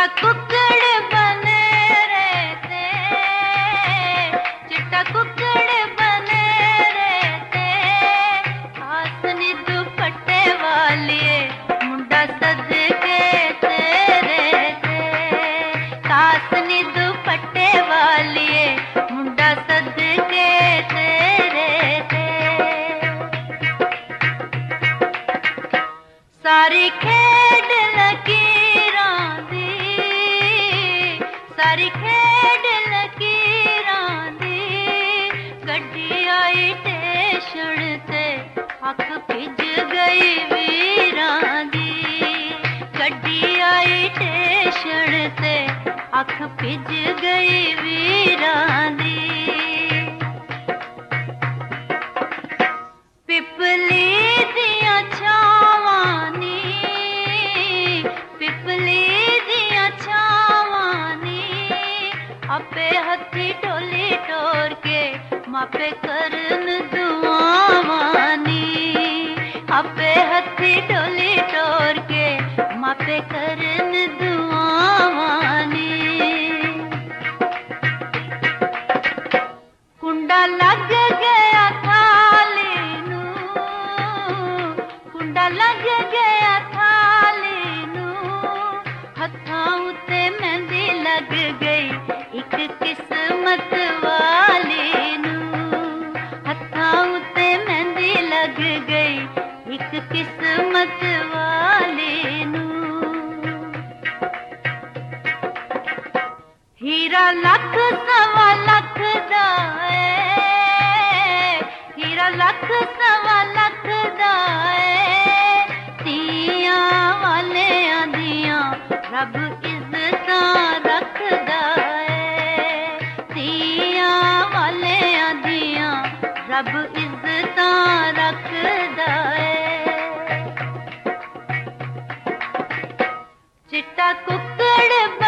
कुकड़ बने रहते, चिट्टा कुकड़ बने रहते, आसनी दुपट्टे वालिए मुंडा सदके तेरे थे, आसनी दुपट्टे वालिए मुंडा सदके तेरे थे। सारी खेड लकीरां दी, सारी खेड लकीरां दी, गड्डी आई स्टेशन ते अख भिज गई वीरां दी, गड्डी आई स्टेशन ते अख भिज गई वीरां दी। पिपली दियां छावां नी, पिपली दियां छावां नी, आपे हथी टोली टोर के मापे करन दुआवां नी, आपे हथी टोली टोर के मापे करन दुआवां नी। कुंडा लग गया थाली नू, कुंडा लग गया थाली नू, हत्थां उत्ते मेहंदी लग गई एक किस्मत वाली नू, हत्थां उत्ते मेहंदी लग गई एक किस्मत वाली नू। हीरा लख सवा लख दा ऐ, हीरा लख सवा लख दा ऐ, तियां वालियां दियां रब इज्जतां रखदा ऐ, तियां वालियां दियां रब इज्जतां रखदा ऐ। चिट्टा कुकड़